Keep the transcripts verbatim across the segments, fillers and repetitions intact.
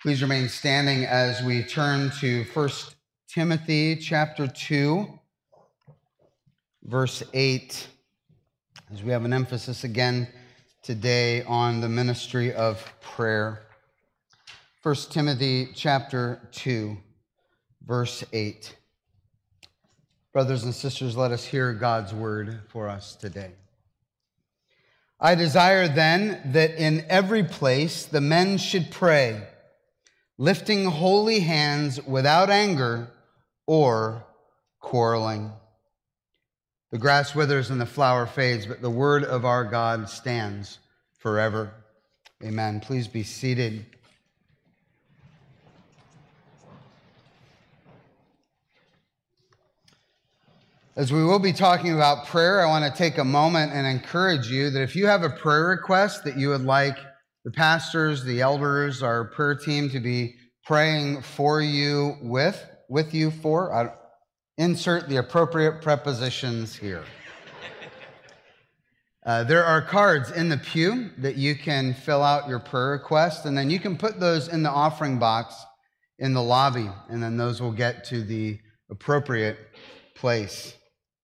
Please remain standing as we turn to First Timothy chapter two, verse eight, as we have an emphasis again today on the ministry of prayer. First Timothy chapter two, verse eight. Brothers and sisters, let us hear God's word for us today. I desire then that in every place the men should pray, lifting holy hands without anger or quarreling. The grass withers and the flower fades, but the word of our God stands forever. Amen. Please be seated. As we will be talking about prayer, I want to take a moment and encourage you that if you have a prayer request that you would like the pastors, the elders, our prayer team to be praying for you with, with you for, I, insert the appropriate prepositions here. Uh, there are cards in the pew that you can fill out your prayer request, and then you can put those in the offering box in the lobby, and then those will get to the appropriate place.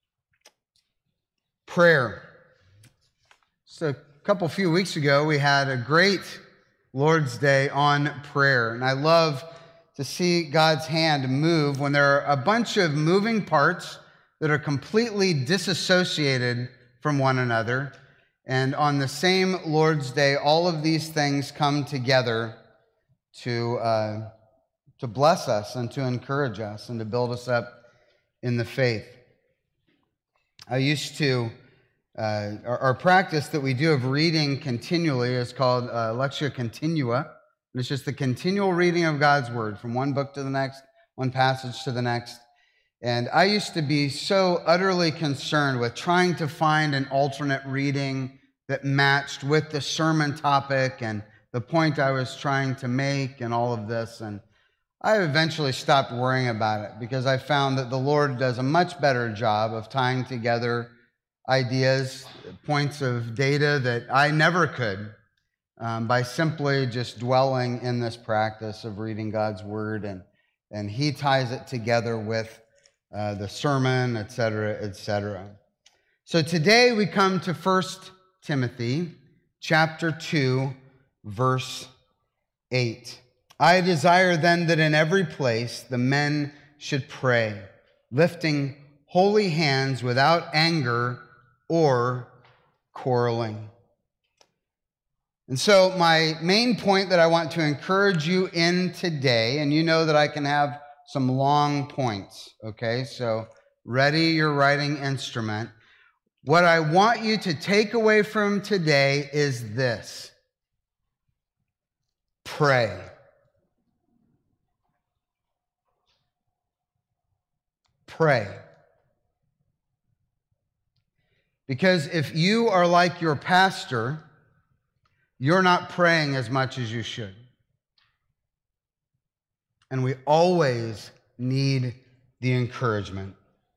Prayer. So a couple few weeks ago, we had a great Lord's Day on prayer, and I love to see God's hand move when there are a bunch of moving parts that are completely disassociated from one another, and on the same Lord's Day, all of these things come together to, uh, to bless us and to encourage us and to build us up in the faith. I used to Uh, our, our practice that we do of reading continually is called uh, Lectio Continua. And it's just the continual reading of God's Word from one book to the next, one passage to the next. And I used to be so utterly concerned with trying to find an alternate reading that matched with the sermon topic and the point I was trying to make and all of this. And I eventually stopped worrying about it because I found that the Lord does a much better job of tying together ideas, points of data that I never could um, by simply just dwelling in this practice of reading God's Word, and, and He ties it together with uh, the sermon, et cetera, et cetera. So today we come to First Timothy chapter two, verse eight. I desire then that in every place the men should pray, lifting holy hands without anger or quarreling. And so my main point that I want to encourage you in today, and you know that I can have some long points, okay? So ready your writing instrument. What I want you to take away from today is this: pray. Pray. Because if you are like your pastor, you're not praying as much as you should. And we always need the encouragement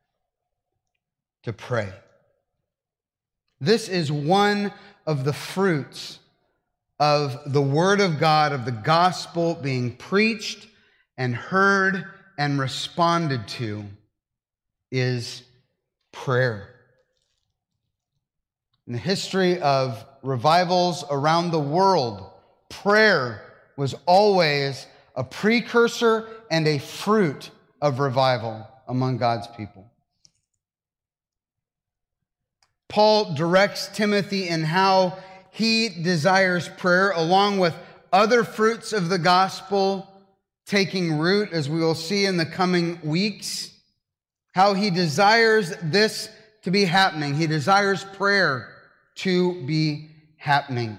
to pray. This is one of the fruits of the Word of God, of the gospel being preached and heard and responded to, is prayer. In the history of revivals around the world, prayer was always a precursor and a fruit of revival among God's people. Paul directs Timothy in how he desires prayer, along with other fruits of the gospel taking root, as we will see in the coming weeks, how he desires this to be happening. He desires prayer to be happening.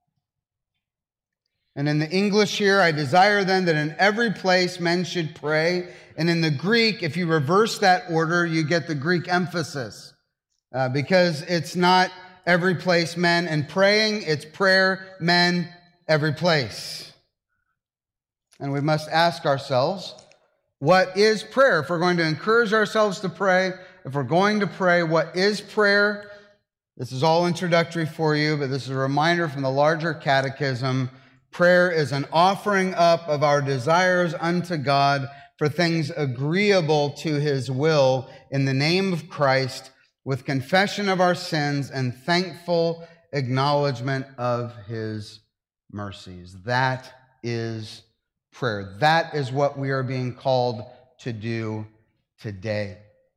And in the English here, I desire then that in every place men should pray. And in the Greek, if you reverse that order, you get the Greek emphasis. Uh, because it's not every place men and praying, it's prayer, men, every place. And we must ask ourselves, what is prayer? If we're going to encourage ourselves to pray, if we're going to pray, what is prayer? This is all introductory for you, but this is a reminder from the larger catechism. Prayer is an offering up of our desires unto God for things agreeable to his will in the name of Christ, with confession of our sins and thankful acknowledgement of his mercies. That is prayer. That is what we are being called to do today.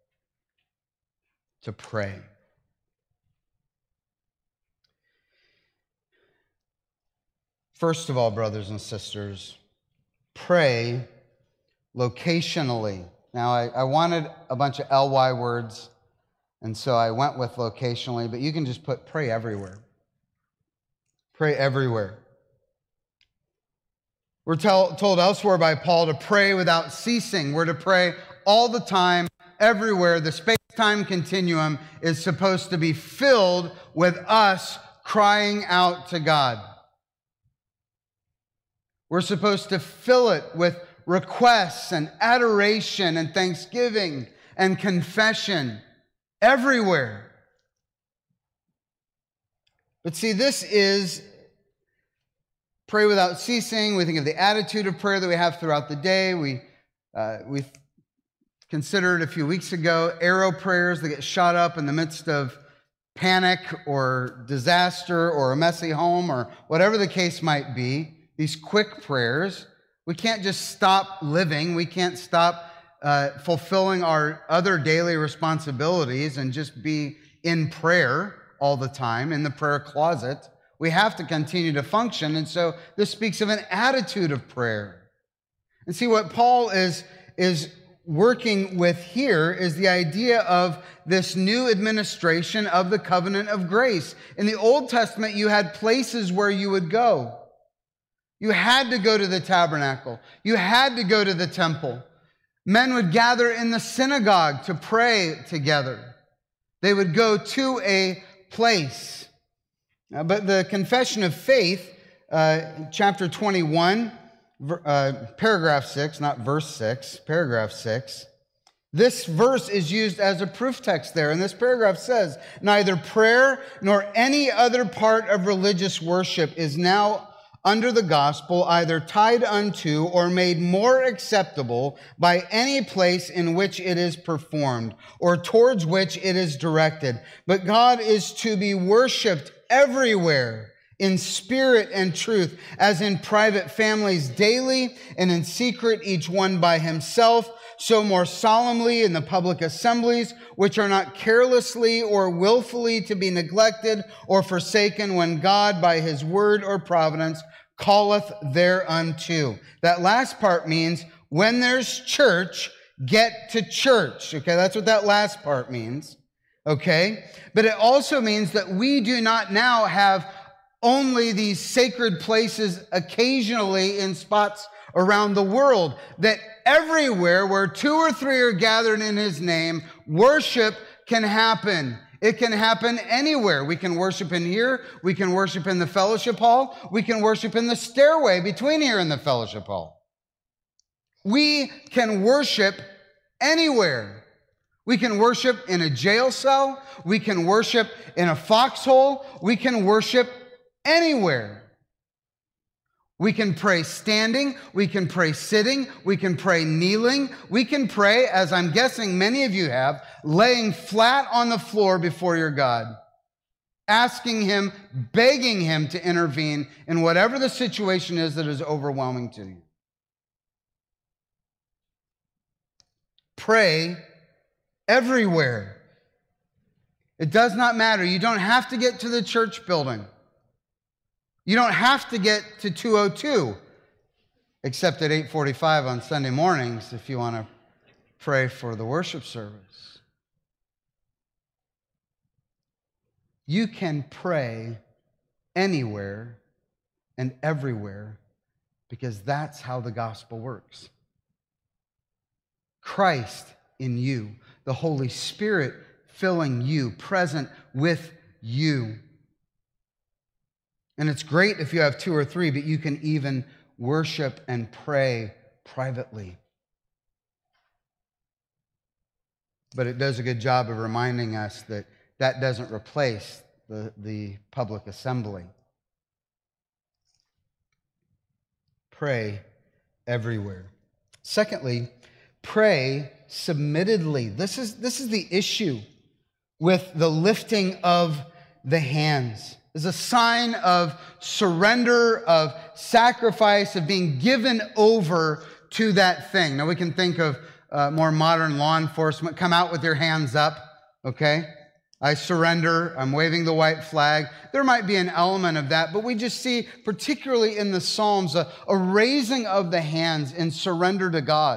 To pray. First of all, brothers and sisters, pray locationally. Now, I, I wanted a bunch of L Y words, and so I went with locationally, but you can just put pray everywhere. Pray everywhere. We're tell, told elsewhere by Paul to pray without ceasing. We're to pray all the time, everywhere. The space-time continuum is supposed to be filled with us crying out to God. We're supposed to fill it with requests and adoration and thanksgiving and confession everywhere. But see, this is pray without ceasing. We think of the attitude of prayer that we have throughout the day. We uh, we considered a few weeks ago arrow prayers that get shot up in the midst of panic or disaster or a messy home or whatever the case might be. These quick prayers. We can't just stop living. We can't stop uh, fulfilling our other daily responsibilities and just be in prayer all the time, in the prayer closet. We have to continue to function. And so this speaks of an attitude of prayer. And see, what Paul is, is working with here is the idea of this new administration of the covenant of grace. In the Old Testament, you had places where you would go. You had to go to the tabernacle. You had to go to the temple. Men would gather in the synagogue to pray together. They would go to a place. Uh, but the Confession of Faith, uh, chapter twenty-one, uh, paragraph six, not verse six, paragraph six, this verse is used as a proof text there. And this paragraph says, neither prayer nor any other part of religious worship is now under the gospel, either tied unto or made more acceptable by any place in which it is performed or towards which it is directed. But God is to be worshiped everywhere in spirit and truth, as in private families daily and in secret, each one by himself, so more solemnly in the public assemblies, which are not carelessly or willfully to be neglected or forsaken, when God by his word or providence calleth thereunto. That last part means when there's church, get to church. Okay, that's what that last part means. Okay, but it also means that we do not now have only these sacred places occasionally in spots around the world, that everywhere where two or three are gathered in his name, worship can happen. It can happen anywhere. We can worship in here. We can worship in the fellowship hall. We can worship in the stairway between here and the fellowship hall. We can worship anywhere. We can worship in a jail cell. We can worship in a foxhole. We can worship anywhere. We can pray standing. We can pray sitting. We can pray kneeling. We can pray, as I'm guessing many of you have, laying flat on the floor before your God, asking him, begging him to intervene in whatever the situation is that is overwhelming to you. Pray everywhere. It does not matter. You don't have to get to the church building. You don't have to get to two oh two, except at eight forty-five on Sunday mornings if you want to pray for the worship service. You can pray anywhere and everywhere because that's how the gospel works. Christ in you, the Holy Spirit filling you, present with you. And it's great if you have two or three, but you can even worship and pray privately. But it does a good job of reminding us that that doesn't replace the, the public assembly. Pray everywhere. Secondly, pray submittedly. This is, this is the issue with the lifting of the hands. It's a sign of surrender, of sacrifice, of being given over to that thing. Now we can think of uh, more modern law enforcement. Come out with your hands up, okay? I surrender. I'm waving the white flag. There might be an element of that, but we just see, particularly in the Psalms, a, a raising of the hands in surrender to God.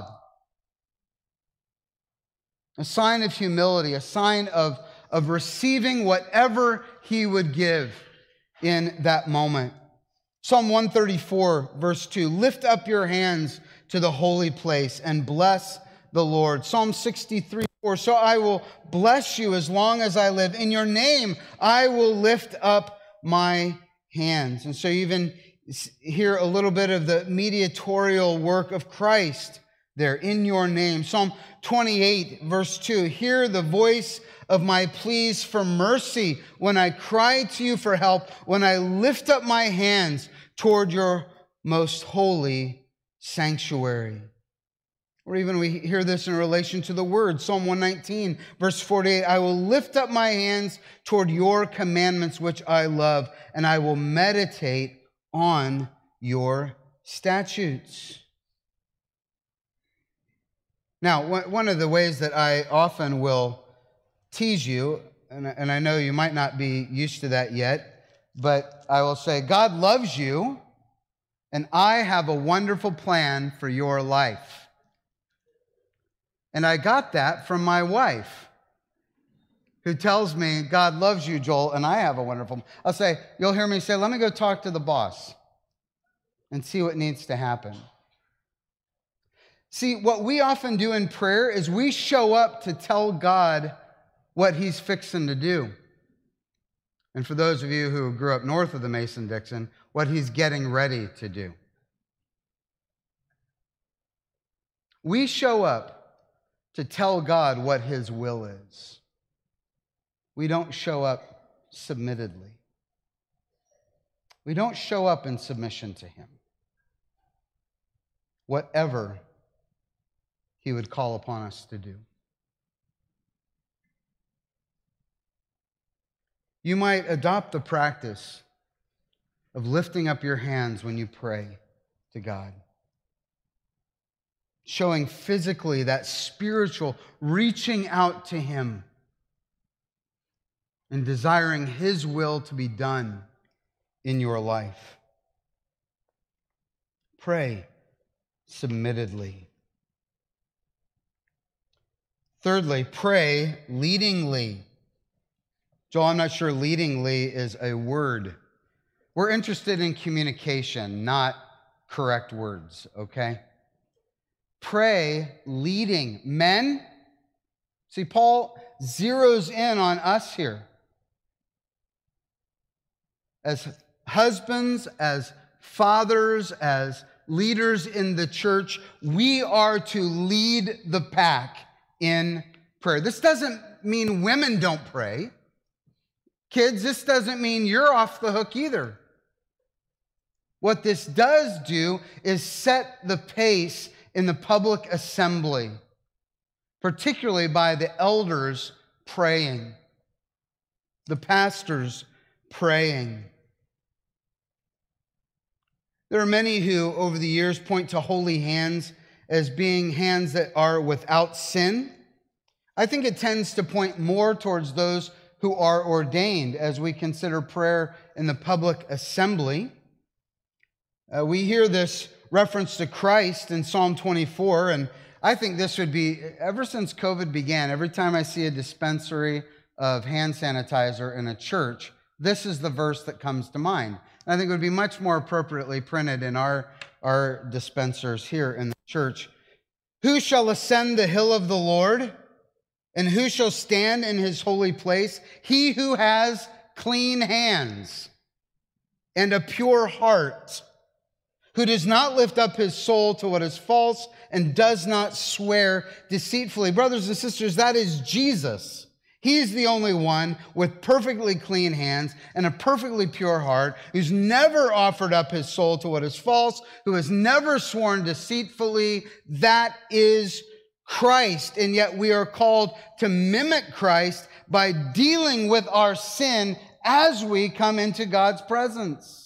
A sign of humility, a sign of, of receiving whatever He would give in that moment. Psalm one thirty-four, verse two, lift up your hands to the holy place and bless the Lord. Psalm sixty-three, four, so I will bless you as long as I live. In your name, I will lift up my hands. And so you even hear a little bit of the mediatorial work of Christ there, in your name. Psalm twenty-eight, verse two, hear the voice of my pleas for mercy when I cry to you for help, when I lift up my hands toward your most holy sanctuary. Or even we hear this in relation to the word. Psalm one nineteen, verse forty-eight, I will lift up my hands toward your commandments, which I love, and I will meditate on your statutes. Now, one of the ways that I often will tease you, and I know you might not be used to that yet, but I will say, God loves you, and I have a wonderful plan for your life. And I got that from my wife, who tells me, God loves you, Joel, and I have a wonderful... I'll say, you'll hear me say, let me go talk to the boss and see what needs to happen. See, what we often do in prayer is we show up to tell God what He's fixing to do. And for those of you who grew up north of the Mason-Dixon, what He's getting ready to do. We show up to tell God what His will is. We don't show up submittedly. We don't show up in submission to Him. Whatever He would call upon us to do. You might adopt the practice of lifting up your hands when you pray to God. Showing physically that spiritual reaching out to Him and desiring His will to be done in your life. Pray submittedly. Thirdly, pray leadingly. Joel, I'm not sure leadingly is a word. We're interested in communication, not correct words, okay? Pray leading. Men, see, Paul zeroes in on us here. As husbands, as fathers, as leaders in the church, we are to lead the pack in prayer. This doesn't mean women don't pray. Kids, this doesn't mean you're off the hook either. What this does do is set the pace in the public assembly, particularly by the elders praying, the pastors praying. There are many who, over the years, point to holy hands as being hands that are without sin. I think it tends to point more towards those who are ordained as we consider prayer in the public assembly. Uh, we hear this reference to Christ in Psalm twenty-four, and I think this would be, ever since COVID began, every time I see a dispensary of hand sanitizer in a church, this is the verse that comes to mind. And I think it would be much more appropriately printed in our, our dispensers here in the church. Who shall ascend the hill of the Lord? And who shall stand in His holy place? He who has clean hands and a pure heart, who does not lift up his soul to what is false and does not swear deceitfully. Brothers and sisters, that is Jesus. He's the only one with perfectly clean hands and a perfectly pure heart, who's never offered up his soul to what is false, who has never sworn deceitfully. That is Christ. And yet we are called to mimic Christ by dealing with our sin as we come into God's presence.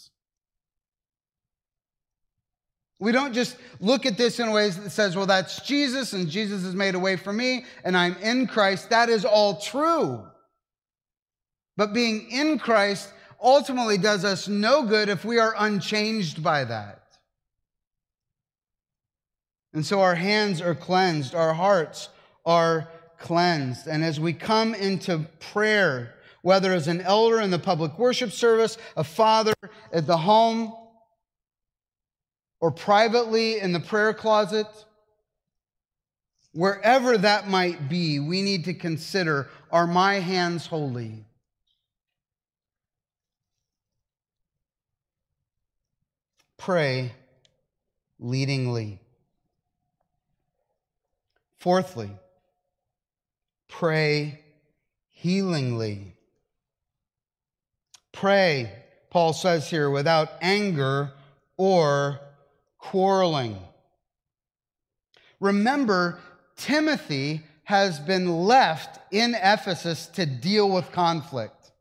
We don't just look at this in ways that says, well, that's Jesus, and Jesus has made a way for me, and I'm in Christ. That is all true. But being in Christ ultimately does us no good if we are unchanged by that. And so our hands are cleansed, our hearts are cleansed. And as we come into prayer, whether as an elder in the public worship service, a father at the home, or privately in the prayer closet, wherever that might be, we need to consider, are my hands holy? Pray leadingly. Fourthly, pray healingly. Pray, Paul says here, without anger or quarreling. Remember, Timothy has been left in Ephesus to deal with conflict.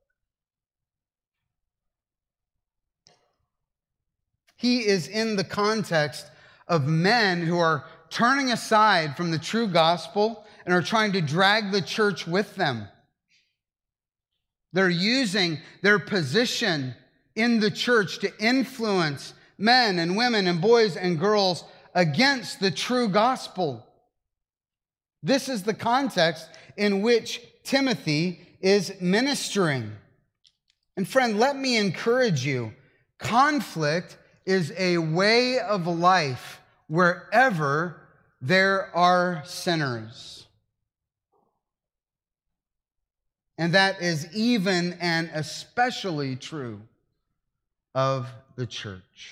He is in the context of men who are turning aside from the true gospel and are trying to drag the church with them. They're using their position in the church to influence men and women and boys and girls against the true gospel. This is the context in which Timothy is ministering. And friend, let me encourage you, conflict is a way of life wherever there are sinners. And that is even and especially true of the church.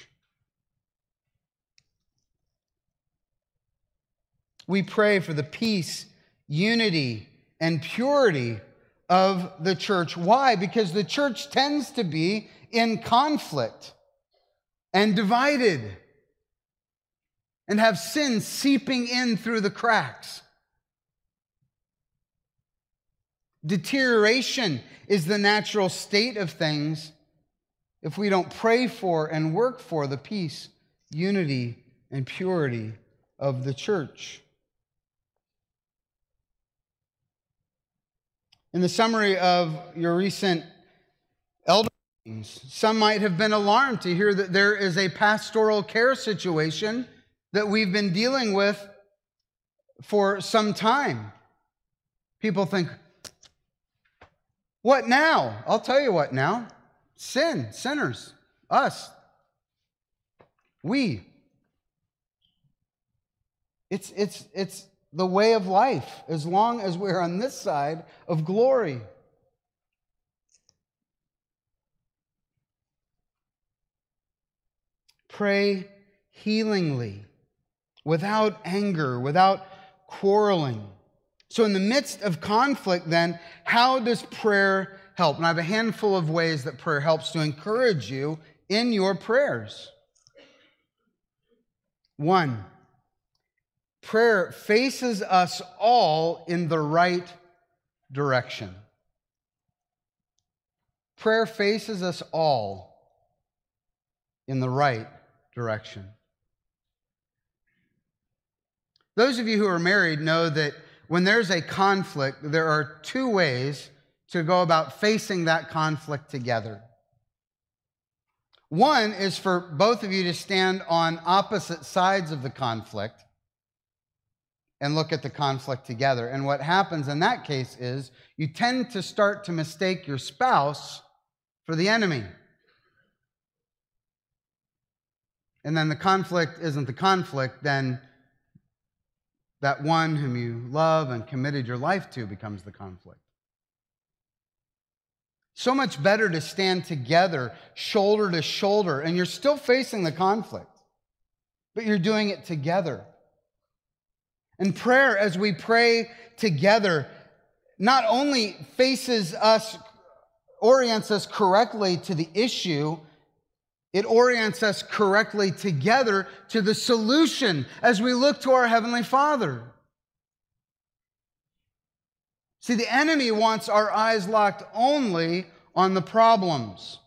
We pray for the peace, unity, and purity of the church. Why? Because the church tends to be in conflict and divided and have sin seeping in through the cracks. Deterioration is the natural state of things if we don't pray for and work for the peace, unity, and purity of the church. In the summary of your recent elder meetings, some might have been alarmed to hear that there is a pastoral care situation that we've been dealing with for some time. People think, what now? I'll tell you what now. Sin, sinners, us, we. It's, it's, it's the way of life as long as we're on this side of glory. Pray healingly, without anger, without quarreling. So in the midst of conflict, then, how does prayer help? And I have a handful of ways that prayer helps to encourage you in your prayers. One, prayer faces us all in the right direction. Prayer faces us all in the right direction. Those of you who are married know that when there's a conflict, there are two ways to go about facing that conflict together. One is for both of you to stand on opposite sides of the conflict and look at the conflict together. And what happens in that case is you tend to start to mistake your spouse for the enemy. And then the conflict isn't the conflict, then that one whom you love and committed your life to becomes the conflict. So much better to stand together, shoulder to shoulder, and you're still facing the conflict, but you're doing it together. And prayer, as we pray together, not only faces us, orients us correctly to the issue, it orients us correctly together to the solution as we look to our Heavenly Father. See, the enemy wants our eyes locked only on the problems,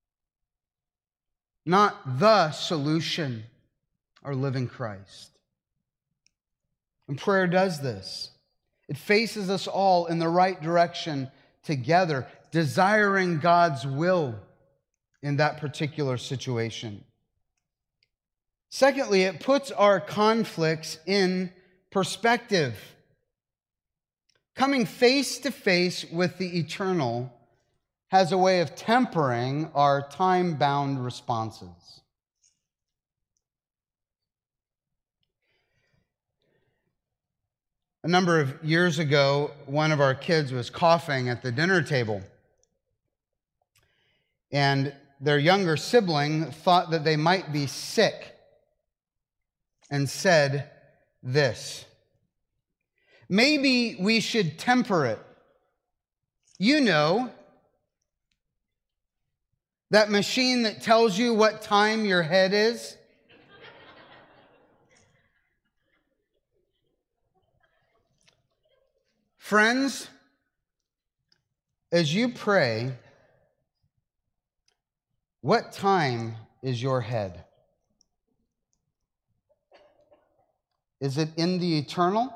not the solution, our living Christ. And prayer does this. It faces us all in the right direction together, desiring God's will in that particular situation. Secondly, it puts our conflicts in perspective. Coming face to face with the eternal has a way of tempering our time-bound responses. A number of years ago, one of our kids was coughing at the dinner table. And their younger sibling thought that they might be sick and said this: "Maybe we should temper it. You know, that machine that tells you what time your head is?" Friends, as you pray, what time is your head? Is it in the eternal?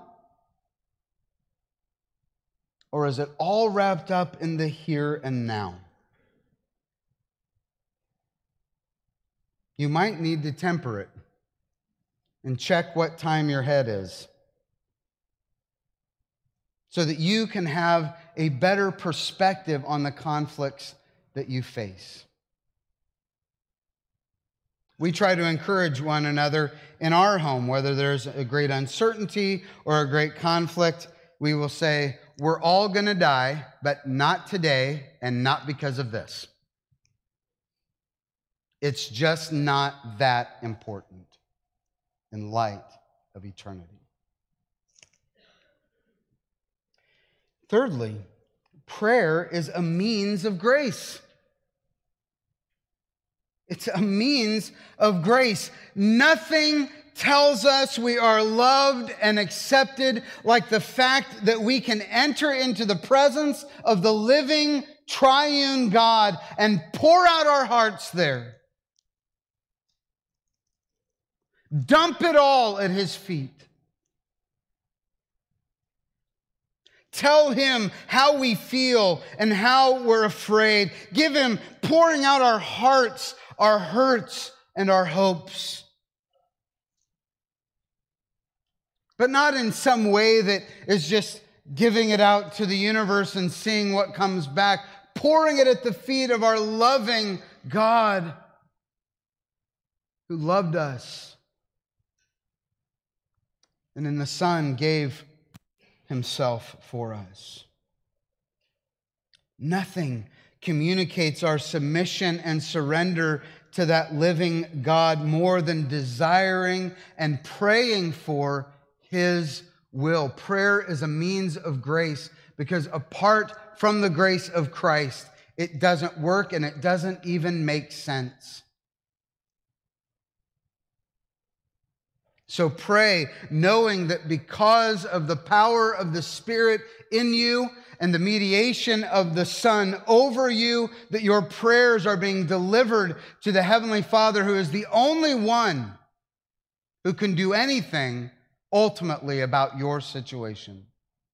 Or is it all wrapped up in the here and now? You might need to temper it and check what time your head is, so that you can have a better perspective on the conflicts that you face. We try to encourage one another in our home, whether there's a great uncertainty or a great conflict. We will say, we're all going to die, but not today and not because of this. It's just not that important in light of eternity. Thirdly, prayer is a means of grace. It's a means of grace. Nothing tells us we are loved and accepted like the fact that we can enter into the presence of the living triune God and pour out our hearts there. Dump it all at His feet. Tell Him how we feel and how we're afraid. Give Him pouring out our hearts, our hurts, and our hopes. But not in some way that is just giving it out to the universe and seeing what comes back. Pouring it at the feet of our loving God who loved us and in the Son gave Himself for us. Nothing communicates our submission and surrender to that living God more than desiring and praying for His will. Prayer is a means of grace because apart from the grace of Christ, it doesn't work and it doesn't even make sense. So pray, knowing that because of the power of the Spirit in you and the mediation of the Son over you, that your prayers are being delivered to the Heavenly Father, who is the only one who can do anything ultimately about your situation.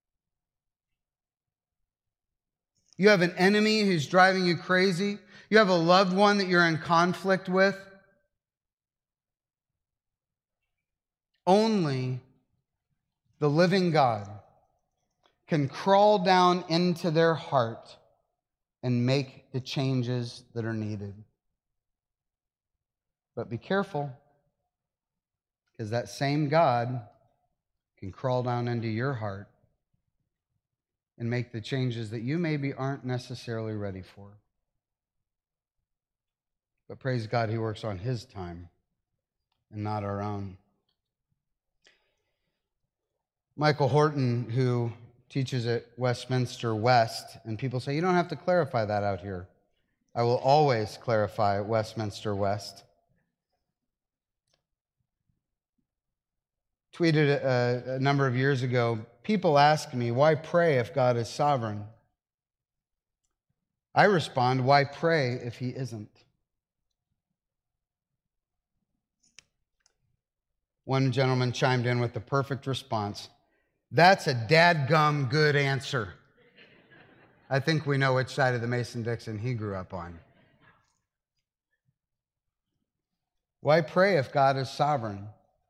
You have an enemy who's driving you crazy. You have a loved one that you're in conflict with. Only the living God can crawl down into their heart and make the changes that are needed. But be careful, because that same God can crawl down into your heart and make the changes that you maybe aren't necessarily ready for. But praise God, He works on His time and not our own. Michael Horton, who teaches at Westminster West, and people say, you don't have to clarify that out here. I will always clarify at Westminster West. Tweeted a, a number of years ago, people ask me, why pray if God is sovereign? I respond, why pray if he isn't? One gentleman chimed in with the perfect response. That's a dadgum good answer. I think we know which side of the Mason-Dixon he grew up on. Why pray if God is sovereign?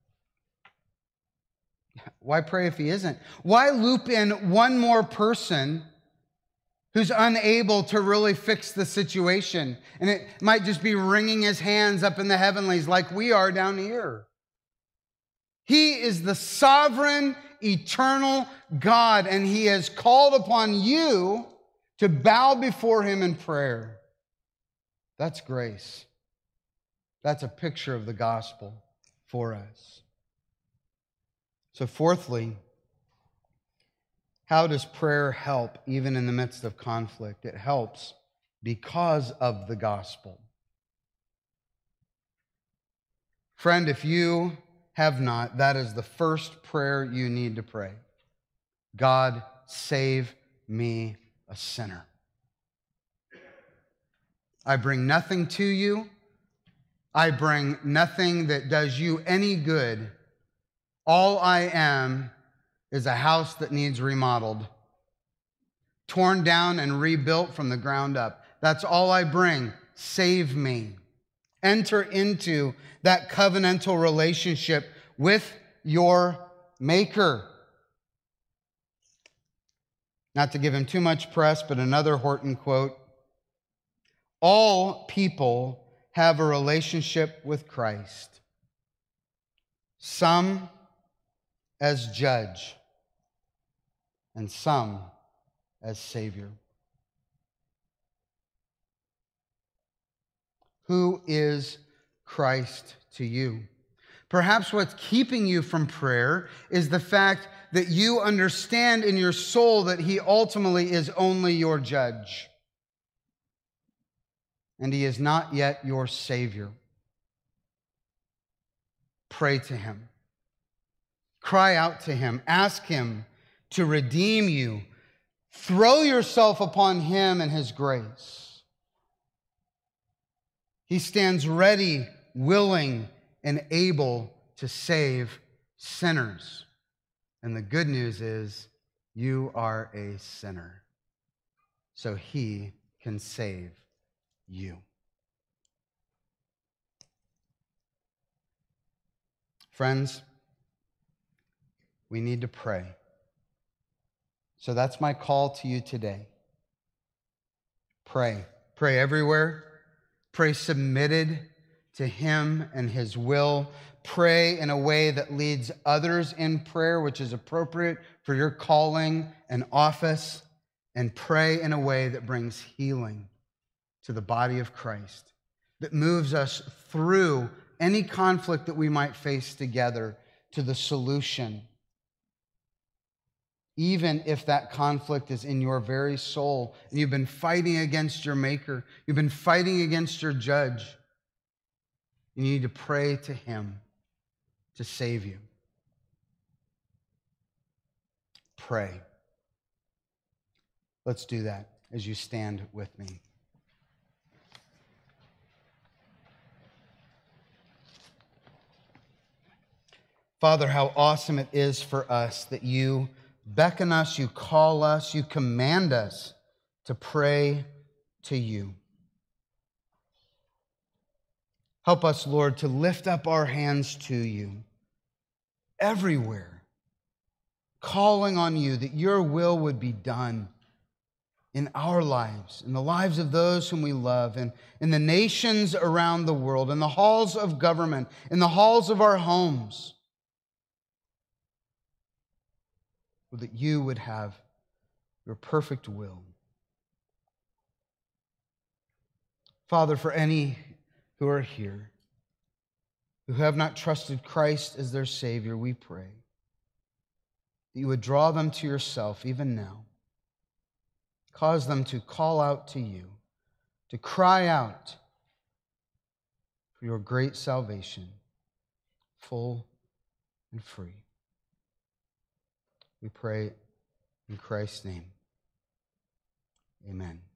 Why pray if he isn't? Why loop in one more person who's unable to really fix the situation? And it might just be wringing his hands up in the heavenlies like we are down here. He is the sovereign, eternal God, and he has called upon you to bow before him in prayer. That's grace. That's a picture of the gospel for us. So fourthly, how does prayer help even in the midst of conflict? It helps because of the gospel. Friend, if you have not, that is the first prayer you need to pray. God, save me, a sinner. I bring nothing to you. I bring nothing that does you any good. All I am is a house that needs remodeled, torn down and rebuilt from the ground up. That's all I bring. Save me. Enter into that covenantal relationship with your Maker. Not to give him too much press, but another Horton quote. All people have a relationship with Christ. Some as judge, and some as Savior. Who is Christ to you? Perhaps what's keeping you from prayer is the fact that you understand in your soul that he ultimately is only your judge, and he is not yet your Savior. Pray to him. Cry out to him. Ask him to redeem you. Throw yourself upon him and his grace. He stands ready, willing, and able to save sinners. And the good news is you are a sinner, so he can save you. Friends, we need to pray. So that's my call to you today. Pray. Pray everywhere. Pray submitted to him and his will. Pray in a way that leads others in prayer, which is appropriate for your calling and office. And pray in a way that brings healing to the body of Christ, that moves us through any conflict that we might face together to the solution. Even if that conflict is in your very soul and you've been fighting against your Maker, you've been fighting against your judge, you need to pray to him to save you. Pray. Let's do that as you stand with me. Father, how awesome it is for us that you beckon us, you call us, you command us to pray to you. Help us, Lord, to lift up our hands to you everywhere, calling on you that your will would be done in our lives, in the lives of those whom we love, and in the nations around the world, in the halls of government, in the halls of our homes. That you would have your perfect will. Father, for any who are here who have not trusted Christ as their Savior, we pray that you would draw them to yourself even now. Cause them to call out to you, to cry out for your great salvation, full and free. We pray in Christ's name. Amen.